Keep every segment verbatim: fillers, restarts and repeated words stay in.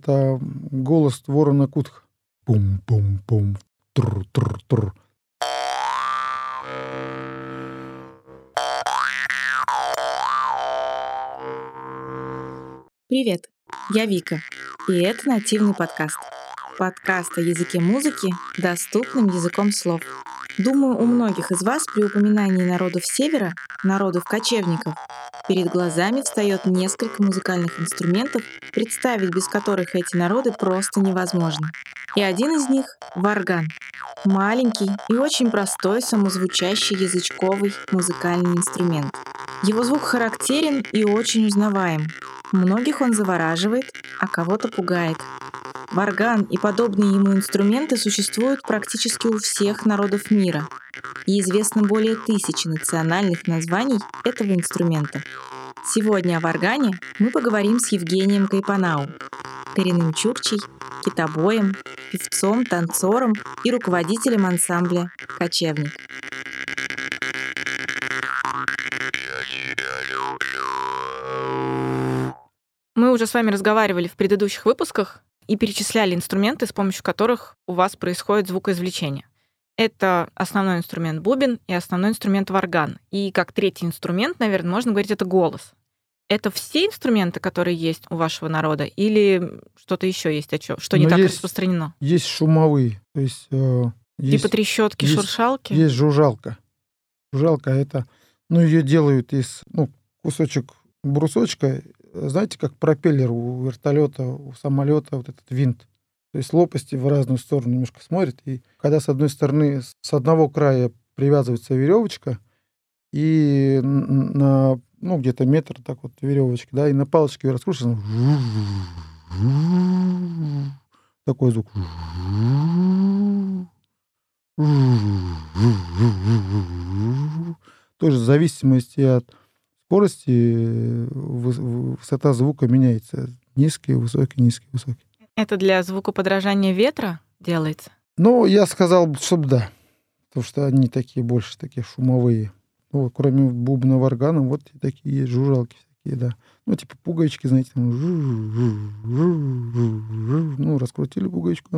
это голос ворона Кутх. Пум-пум-пум, тр-тр-тр. Привет, я Вика, и это нативный подкаст. Подкаст о языке музыки доступным языком слов. Думаю, у многих из вас при упоминании народов Севера, народов-кочевников, перед глазами встает несколько музыкальных инструментов, представить без которых эти народы просто невозможно. И один из них — варган. Маленький и очень простой самозвучащий язычковый музыкальный инструмент. Его звук характерен и очень узнаваем. Многих он завораживает, а кого-то пугает. Варган и подобные ему инструменты существуют практически у всех народов мира, и известно более тысячи национальных названий этого инструмента. Сегодня о варгане мы поговорим с Евгением Кайпанау, коренным чукчей, китобоем, певцом, танцором и руководителем ансамбля «Кочевник». Мы уже с вами разговаривали в предыдущих выпусках и перечисляли инструменты, с помощью которых у вас происходит звукоизвлечение. Это основной инструмент бубен и основной инструмент варган. И как третий инструмент, наверное, можно говорить, это голос. Это все инструменты, которые есть у вашего народа, или что-то еще есть, а что, что не Но так есть, распространено? Есть шумовые, то есть, э, есть типа трещотки, есть, шуршалки? Есть жужжалка. Жужжалка это, ну, ее делают из, ну, кусочек брусочка, знаете, как пропеллер у вертолета, у самолета, вот этот винт. То есть лопасти в разную сторону немножко смотрят. И когда с одной стороны, с одного края привязывается веревочка, и на, ну, где-то метр так вот веревочки, да, и на палочке раскручивается такой звук. Тоже в зависимости от скорости высота звука меняется. Низкий, высокий, низкий, высокий. Это для звукоподражания ветра делается? Ну, я сказал, чтобы да. Потому что они такие больше такие шумовые. Ну, кроме бубна, варгана, вот и такие есть жужжалки всякие, да. Ну, типа пуговички, знаете, там, ну, раскрутили пуговичку.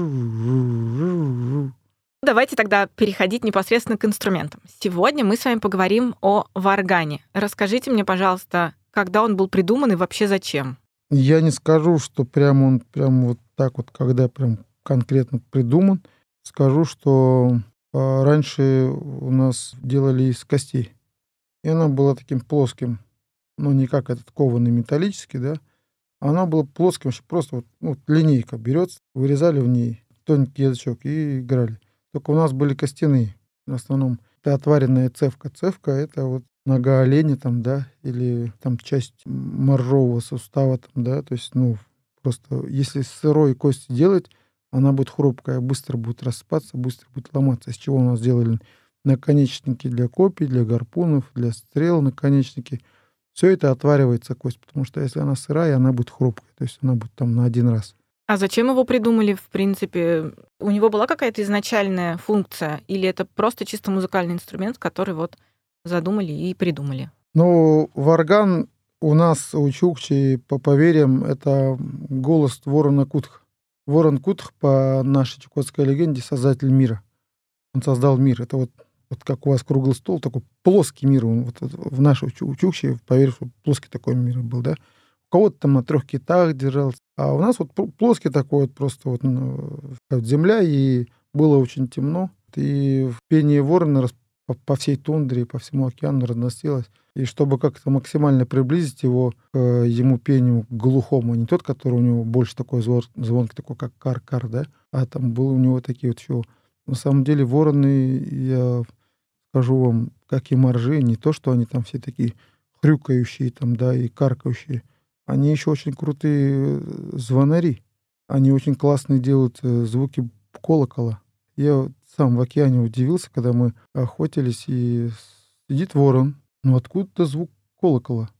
Давайте тогда переходить непосредственно к инструментам. Сегодня мы с вами поговорим о варгане. Расскажите мне, пожалуйста, когда он был придуман и вообще зачем? Я не скажу, что прям он прям вот так вот, когда прям конкретно придуман. Скажу, что а, раньше у нас делали из костей. И она была таким плоским, ну, не как этот кованый металлический, да. Она была плоским, просто вот, ну, линейка берется, вырезали в ней тоненький язычок и играли. Только у нас были костяные. В основном это отваренная цевка. Цевка — это вот нога оленя там, да, или там часть моржового сустава там, да, то есть, ну, просто если сырой кости делать, она будет хрупкая, быстро будет рассыпаться, быстро будет ломаться. Из чего у нас делали наконечники для копий, для гарпунов, для стрел, наконечники. Все это отваривается кость, потому что если она сырая, она будет хрупкая, то есть она будет там на один раз. А зачем его придумали, в принципе? У него была какая-то изначальная функция, или это просто чисто музыкальный инструмент, который вот задумали и придумали? Ну, варган у нас, у чукчей, по поверьям, это голос ворона Кутх. Ворон Кутх, по нашей чукотской легенде, создатель мира. Он создал мир. Это вот, вот как у вас круглый стол, такой плоский мир. Он, вот, в нашей чукче, поверь, что плоский такой мир был, да? У кого-то там на трех китах держался. А у нас вот плоский такой вот просто вот, ну, земля, и было очень темно. И пение ворона по, по всей тундре, по всему океану разносилось. И чтобы как-то максимально приблизить его к ему пению глухому, не тот, который у него больше такой звон, звонкий, такой как кар-кар, да, а там было у него такие вот еще. На самом деле вороны, я скажу вам, как и моржи, не то, что они там все такие хрюкающие там, да, и каркающие. Они еще очень крутые звонари. Они очень классные делают звуки колокола. Я сам в океане удивился, когда мы охотились, и сидит ворон. Ну откуда-то звук колокола.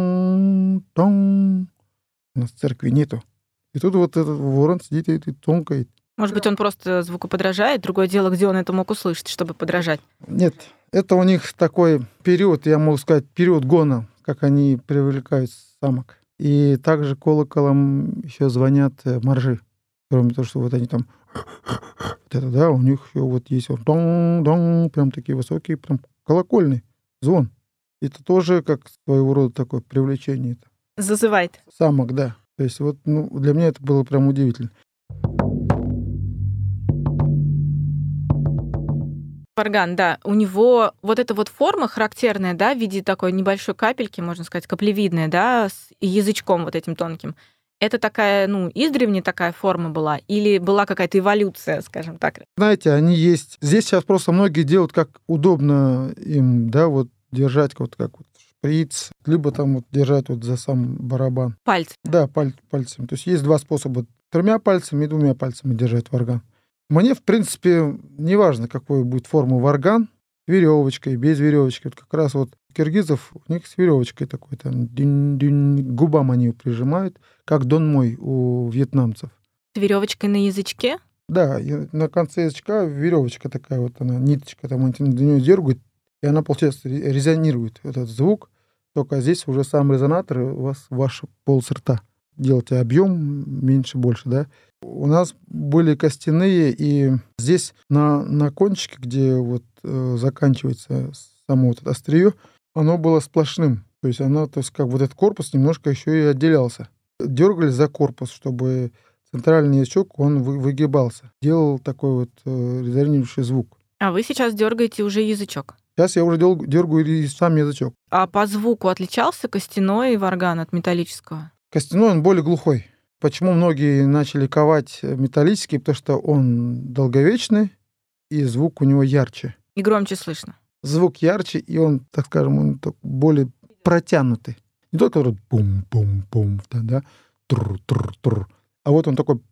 Тон-тон. У нас церкви нету. И тут вот этот ворон сидит и тонкает. Может быть, он просто звукоподражает? Другое дело, где он это мог услышать, чтобы подражать? Нет, это у них такой период, я могу сказать, период гона, как они привлекают самок. И также колоколом еще звонят э, моржи. Кроме того, что вот они там... Вот это, да, у них еще вот есть вот дон-дон, прям такие высокие, прям колокольный звон. Это тоже как своего рода такое привлечение. Зазывает. Самок, да. То есть вот ну, для меня это было прям удивительно. Варган, да, у него вот эта вот форма характерная, да, в виде такой небольшой капельки, можно сказать, каплевидная, да, с язычком вот этим тонким. Это такая, ну, издревле такая форма была? Или была какая-то эволюция, скажем так? Знаете, они есть... Здесь сейчас просто многие делают, как удобно им, да, вот держать вот как вот шприц, либо там вот держать вот за сам барабан. Пальцы. Да, паль- пальцем. То есть есть два способа. Тремя пальцами и двумя пальцами держать варган. Мне, в принципе, не важно, какой будет формы варган, веревочкой, без веревочки. Вот как раз вот у киргизов у них с веревочкой такой там динь-динь, к губам они его прижимают, как донмой у вьетнамцев. С веревочкой на язычке? Да, и на конце язычка веревочка такая вот, она, ниточка, там они до нее дергают, и она, получается, резонирует этот звук. Только здесь уже сам резонатор у вас ваш полость рта. Делайте объем меньше, больше, да. У нас были костяные, и здесь на, на кончике, где вот э, заканчивается само вот это острие, оно было сплошным. То есть оно, то есть как вот этот корпус немножко еще и отделялся. Дергали за корпус, чтобы центральный язычок, он вы, выгибался. Делал такой вот э, резонирующий звук. А вы сейчас дергаете уже язычок? Сейчас я уже дел, дергаю и сам язычок. А по звуку отличался костяной варган от металлического? Костяной, он более глухой. Почему многие начали ковать металлический? Потому что он долговечный, и звук у него ярче. И громче слышно. Звук ярче, и он, так скажем, он более протянутый. Не только вот бум-бум-бум, да, да, тур-тур-тур. А вот он такой,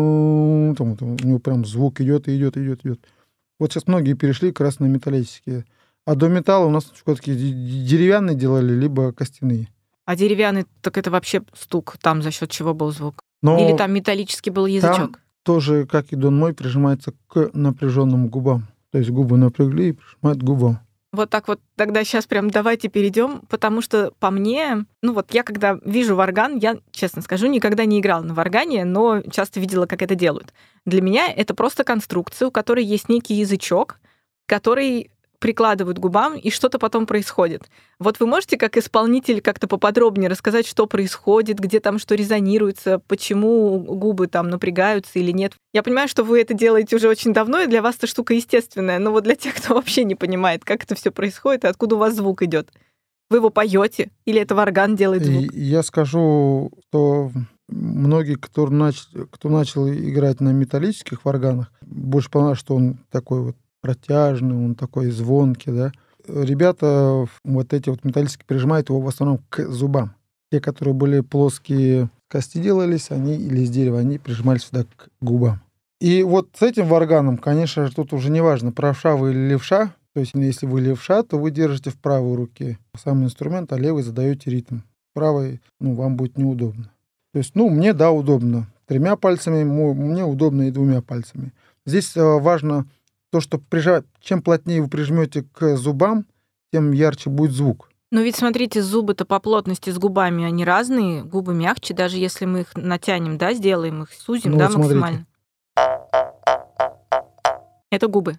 там, там, у него прям звук идет, и идет, идет, идет. Вот сейчас многие перешли как раз на металлические. А до металла у нас такие деревянные делали, либо костяные. А деревянный, так это вообще стук, там за счет чего был звук? Но Или там металлический был язычок? Там тоже, как и донмой, прижимается к напряженным губам. То есть губы напрягли и прижимают к губам. Вот так вот тогда сейчас прям давайте перейдем, потому что по мне, ну вот я когда вижу варган, я, честно скажу, никогда не играла на варгане, но часто видела, как это делают. Для меня это просто конструкция, у которой есть некий язычок, который прикладывают к губам, и что-то потом происходит. Вот вы можете как исполнитель как-то поподробнее рассказать, что происходит, где там что резонируется, почему губы там напрягаются или нет? Я понимаю, что вы это делаете уже очень давно, и для вас эта штука естественная, но вот для тех, кто вообще не понимает, как это все происходит и откуда у вас звук идет. Вы его поете или это варган делает звук? И я скажу, что многие, кто начал, кто начал играть на металлических варганах, больше понравилось, что он такой вот протяжный, он такой звонкий, да. Ребята вот эти вот металлические прижимают его в основном к зубам. Те, которые были плоские кости делались, они или из дерева, они прижимались сюда к губам. И вот с этим варганом, конечно же, тут уже не важно, правша вы или левша. То есть если вы левша, то вы держите в правой руке сам инструмент, а левой задаете ритм. Правой, ну, вам будет неудобно. То есть, ну, мне, да, удобно. Тремя пальцами, мне удобно и двумя пальцами. Здесь важно то, что прижать, чем плотнее вы прижмете к зубам, тем ярче будет звук. Но ведь, смотрите, зубы-то по плотности с губами, они разные. Губы мягче, даже если мы их натянем, да, сделаем их, сузим, ну, да, вот максимально. Это губы.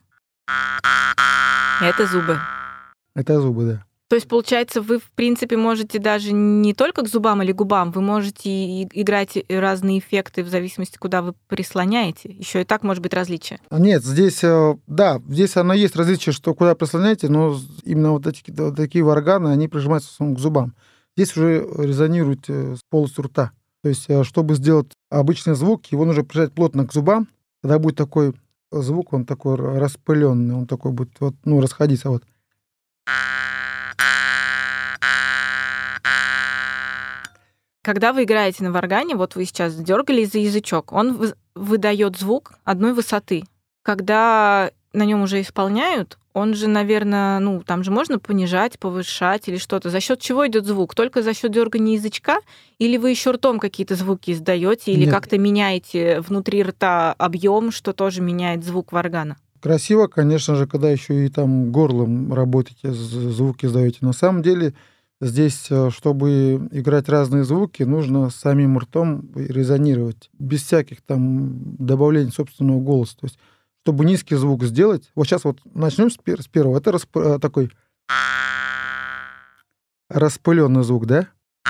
Это зубы. Это зубы, да. То есть, получается, вы, в принципе, можете даже не только к зубам или губам, вы можете и играть разные эффекты в зависимости, куда вы прислоняете. Еще и так может быть различие. Нет, здесь, да, здесь оно есть различие, что куда прислоняете, но именно вот, эти, вот такие варганы, они прижимаются к зубам. Здесь уже резонирует с полостью рта. То есть, чтобы сделать обычный звук, его нужно прижать плотно к зубам, тогда будет такой звук, он такой распыленный, он такой будет, вот, ну, расходиться вот. Когда вы играете на варгане, вот вы сейчас дергали за язычок, он выдает звук одной высоты. Когда на нем уже исполняют, он же, наверное, ну, там же можно понижать, повышать или что-то. За счет чего идет звук? Только за счет дергания язычка? Или вы еще ртом какие-то звуки издаете, или Нет. как-то меняете внутри рта объем, что тоже меняет звук варгана? Красиво, конечно же, когда еще и там горлом работаете, звуки издаете. На самом деле Здесь, чтобы играть разные звуки, нужно самим ртом резонировать, без всяких там добавлений собственного голоса. То есть, чтобы низкий звук сделать, вот сейчас вот начнем с, пер- с первого, это расп... такой распыленный звук, да?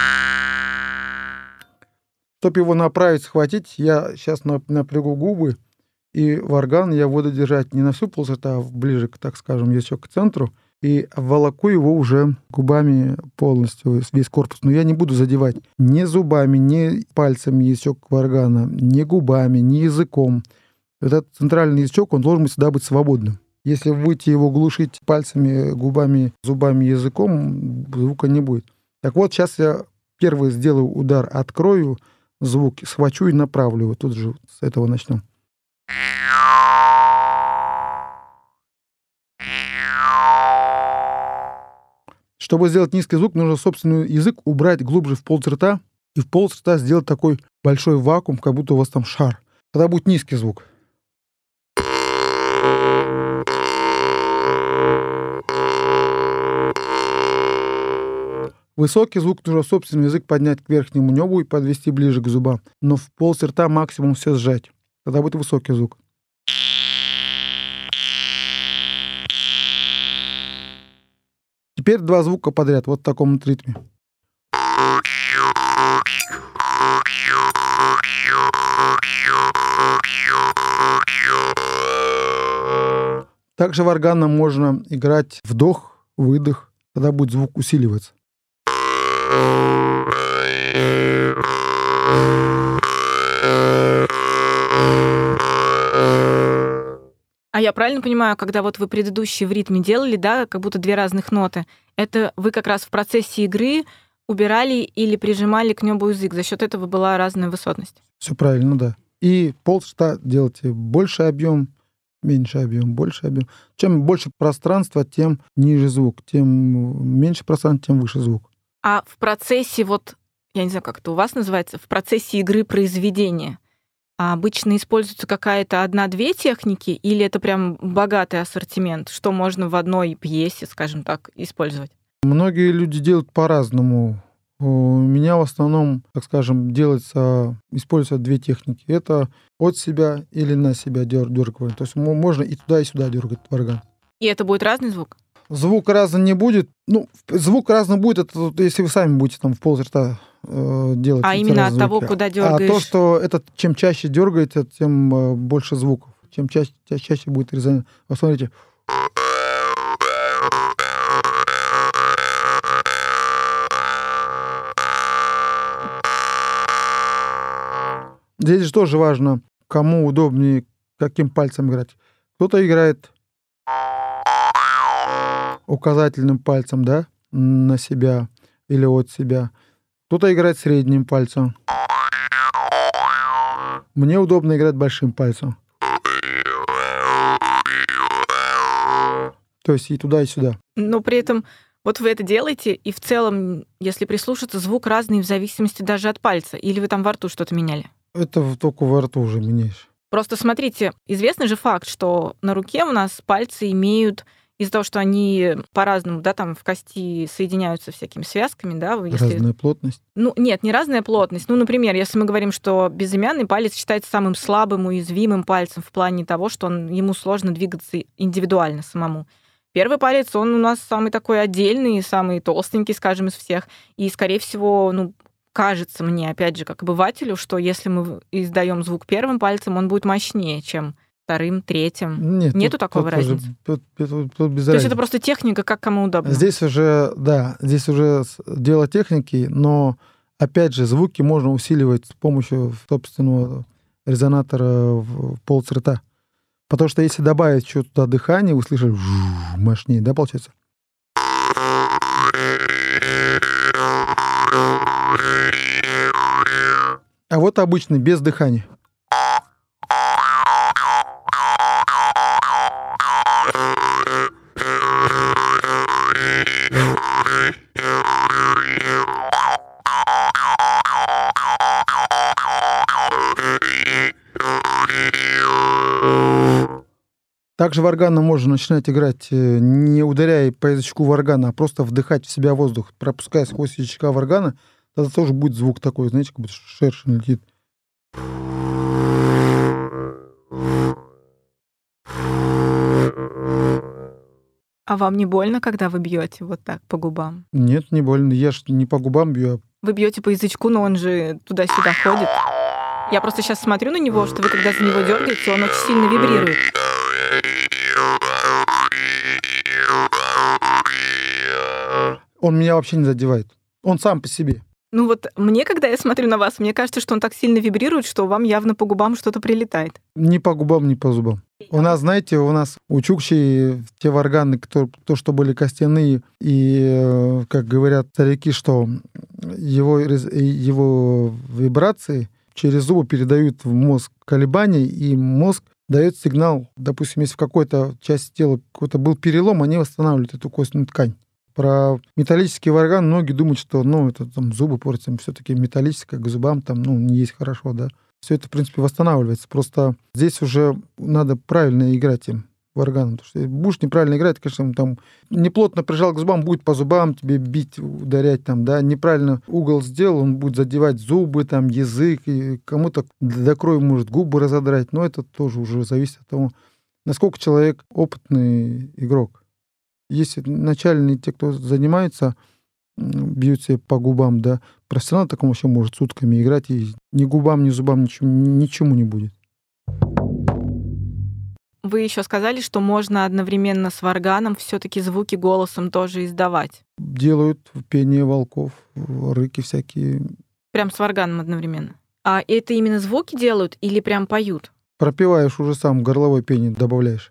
Чтобы его направить, схватить, я сейчас напрягу губы, и в орган я буду держать не на всю полосу, а ближе, так скажем, еще к центру, и волоку его уже губами полностью, весь корпус. Но я не буду задевать ни зубами, ни пальцами язычок органа, ни губами, ни языком. Этот центральный язычок, он должен всегда быть свободным. Если вы будете его глушить пальцами, губами, зубами, языком, звука не будет. Так вот, сейчас я первый сделаю удар, открою звук, схвачу и направлю. Вот тут же с этого начнем. Чтобы сделать низкий звук, нужно собственный язык убрать глубже в полость рта и в полость рта сделать такой большой вакуум, как будто у вас там шар. Тогда будет низкий звук. Высокий звук нужно собственный язык поднять к верхнему небу и подвести ближе к зубам, но в полость рта максимум все сжать. Тогда будет высокий звук. Теперь два звука подряд, вот в таком вот ритме. Также в органном можно играть вдох, выдох, тогда будет звук усиливаться. А я правильно понимаю, когда вот вы предыдущий в ритме делали, да, как будто две разных ноты, это вы как раз в процессе игры убирали или прижимали к небу язык, за счет этого была разная высотность? Все правильно, да. И полста делайте больше объем, меньше объем, больше объем. Чем больше пространства, тем ниже звук, тем меньше пространства, тем выше звук. А в процессе, вот, я не знаю, как это у вас называется, в процессе игры произведения обычно используется какая-то одна-две техники, или это прям богатый ассортимент, что можно в одной пьесе, скажем так, использовать? Многие люди делают по-разному. У меня в основном, так скажем, делается, используются две техники. Это от себя или на себя дергивание. То есть можно и туда, и сюда дергать орган. И это будет разный звук? Звук разный не будет. Ну, звук разный будет, это если вы сами будете там в полость рта э, делать. А именно от того, куда дергаешь? А то, что это чем чаще дергаете, тем э, больше звуков. Чем чаще, чаще, чаще будет резонанс. Вот смотрите. Здесь же тоже важно, кому удобнее, каким пальцем играть. Кто-то играет указательным пальцем, да, на себя или от себя. Кто-то играет средним пальцем. Мне удобно играть большим пальцем. То есть и туда, и сюда. Но при этом вот вы это делаете, и в целом, если прислушаться, звук разный в зависимости даже от пальца. Или вы там во рту что-то меняли? Это только во рту уже меняешь. Просто смотрите, известный же факт, что на руке у нас пальцы имеют, из-за того, что они по-разному, да, там в кости соединяются всякими связками, да. Если... Разная плотность? Ну, нет, не разная плотность. Ну, например, если мы говорим, что безымянный палец считается самым слабым, уязвимым пальцем в плане того, что он, ему сложно двигаться индивидуально самому. Первый палец, он у нас самый такой отдельный, самый толстенький, скажем, из всех. И, скорее всего, ну, кажется мне, опять же, как обывателю, что если мы издаем звук первым пальцем, он будет мощнее, чем вторым, третьим. Нет, Нету тут, такого тут разницы? Уже, тут, тут, тут без То разницы. есть это просто техника, как кому удобно? Здесь уже, да, здесь уже дело техники, но, опять же, звуки можно усиливать с помощью собственного резонатора в полость рта. Потому что если добавить что-то туда дыхание, вы слышали мощнее, да, получается? А вот обычный, без дыхания. Также в органа можно начинать играть, э, не ударяя по язычку варгана, а просто вдыхать в себя воздух, пропуская сквозь язычка варгана, тогда тоже будет звук такой, знаете, как будто шершень летит. А вам не больно, когда вы бьете вот так по губам? Нет, не больно. Я ж не по губам бью, а Вы бьете по язычку, но он же туда-сюда ходит. Я просто сейчас смотрю на него, что вы когда за него дергаете, он очень сильно вибрирует. он меня вообще не задевает. Он сам по себе. Ну вот мне, когда я смотрю на вас, мне кажется, что он так сильно вибрирует, что вам явно по губам что-то прилетает. Ни по губам, ни по зубам. У нас, знаете, у нас у чукчей те варганы, кто, то, что были костяные, и, э, как говорят старики, что его, рез- его вибрации через зубы передают в мозг колебания, и мозг дает сигнал, допустим, если в какой-то части тела какой-то был перелом, они восстанавливают эту костную ткань. Про металлический варган многие думают, что ну, это там зубы портятся, все-таки металлическое к зубам там, ну, не есть хорошо, да. Все это, в принципе, восстанавливается. Просто здесь уже надо правильно играть им варганом. Потому что будешь неправильно играть, конечно, там неплотно прижал к зубам, будет по зубам тебе бить, ударять там, да. Неправильно угол сделал, он будет задевать зубы, там, язык, и кому-то до крови может губы разодрать. Но это тоже уже зависит от того, насколько человек опытный игрок. Если начальные, те, кто занимается, бьют себе по губам, да, профессионал такому вообще может сутками играть, и ни губам, ни зубам ничему, ничему не будет. Вы еще сказали, что можно одновременно с варганом все-таки звуки голосом тоже издавать. Делают пение волков, рыки всякие. Прям с варганом одновременно. А это именно звуки делают или прям поют? Пропеваешь уже сам, горловое пение добавляешь.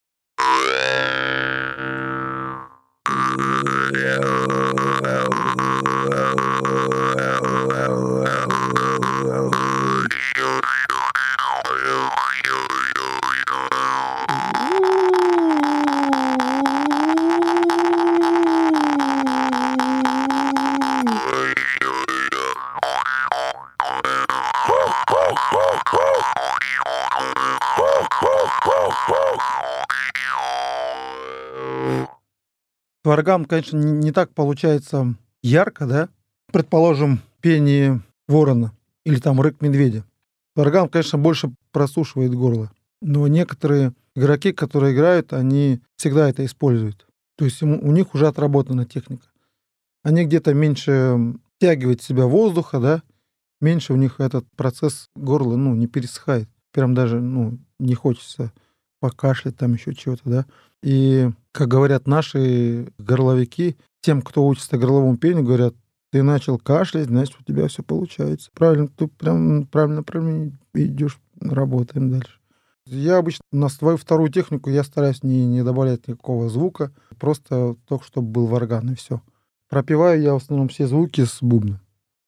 Варган, конечно, не, не так получается ярко, да? Предположим, пение ворона или там рык медведя. Варган, конечно, больше просушивает горло. Но некоторые игроки, которые играют, они всегда это используют. То есть ему- у них уже отработана техника. Они где-то меньше втягивают в себя воздуха, да? Меньше у них этот процесс горла, ну, не пересыхает. Прям даже, ну, не хочется покашлять, там еще чего-то, да. И, как говорят наши горловики, тем, кто учится горловому пению, говорят, ты начал кашлять, значит, у тебя все получается. Правильно, ты прям правильно направление идешь, работаем дальше. Я обычно на свою вторую технику я стараюсь не, не добавлять никакого звука, просто только чтобы был варган, и все. Пропеваю я в основном все звуки с бубна.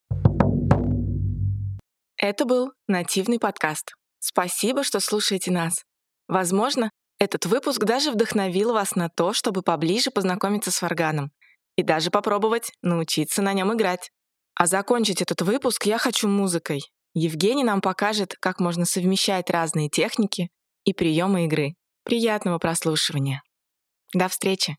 Это был нативный подкаст. Спасибо, что слушаете нас. Возможно, этот выпуск даже вдохновил вас на то, чтобы поближе познакомиться с варганом и даже попробовать научиться на нем играть. А закончить этот выпуск я хочу музыкой. Евгений нам покажет, как можно совмещать разные техники и приемы игры. Приятного прослушивания. До встречи!